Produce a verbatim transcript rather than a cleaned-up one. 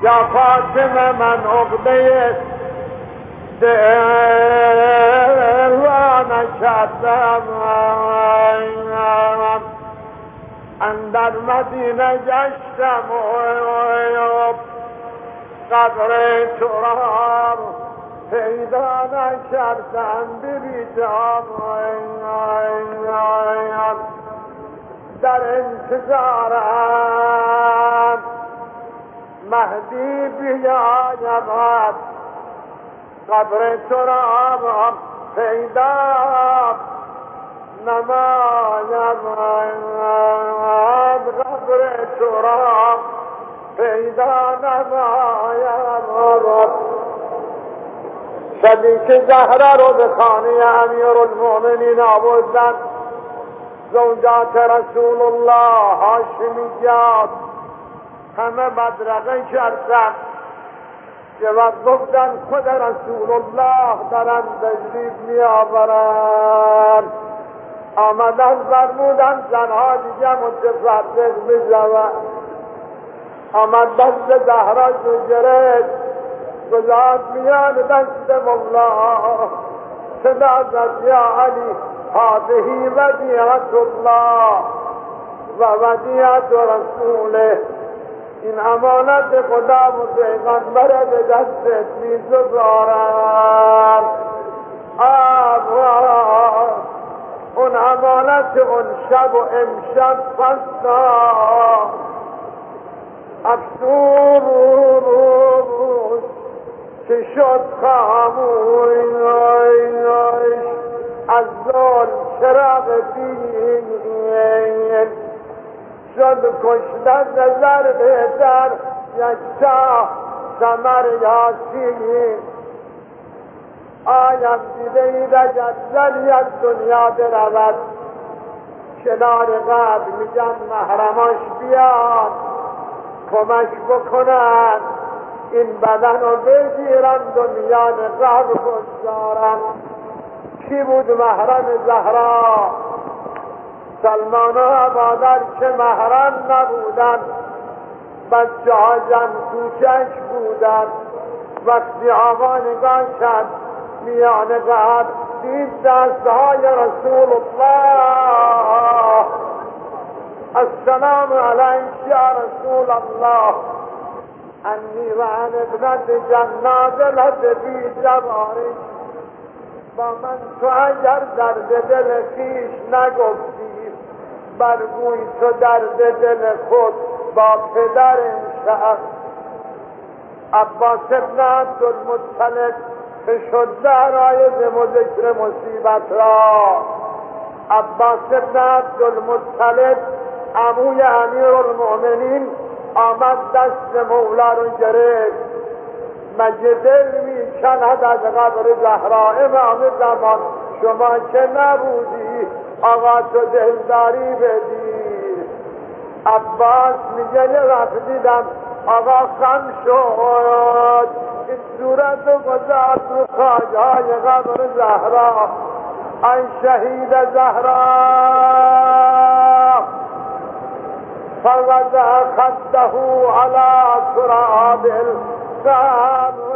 یا فاطمه من عقده دل را نکردم، اندر مدینه گشتم و قبر تو را پیدا نکردم بریدم، در انتظارم مهدی بیاید قبر تو را پیدا نماید، قبر تو را پیدا نماید. شبی که زهره رو به خانه امیرالمؤمنین آوردن، زوجات رسول الله هاشمیات همه بدرقه کردن که وقت گفتن خود رسول الله دارن تشریف می آورن، آمدن فرمودن زنها دیگه متفرق بشوند. آمد دست زهرا رو گرفت گذاشت میان دست مولا، صدا زد یا علی هذه ودیعة الله و ودیعة رسوله، این امانت خدا و پیغمبر به دستت می‌سپارم. آقا اون امانت اون شب و امشب فستا افسوس که شد خاموش، از ظلم چراغ دین شد کشتن نظر بهتر یک شاه ثمر یاسین. آیم دیده اید اگر زنی از دنیا برود کنار قبر میگن محرماش بیان کمک بکنن این بدن رو بگیرن دنیا قبر بگذارن. کی بود محرم زهرا؟ سلمان و مادر که محرم نبودن، بچه ها جن کوچک بودن. وقتی آقا نگاه کرد میان قبر دید دستهای رسول الله. السلام علیک یا رسول الله، انی و عن ابنت جنازلت بی جوارک. با من تو اگر درد دل خویش نگفتی برگوی تو درد دل خود با پدر شهر. عباس ابن عبدالمطلب فشرده رایز و ذکر مصیبت را. عباس ابن عبدالمطلب عموی امیرالمؤمنین آمد دست مولا رو گرفت. مگه دل می کند از قبر زهرا امام زمان شما که نبودی آقا تو دلداری بدی. عباس میگه یه وقت دیدم آقا خم شد، این صورت رو گذاشت رو خاجهای قبر زهرا. ای شهید زهرا فوضع خده على تراب القبر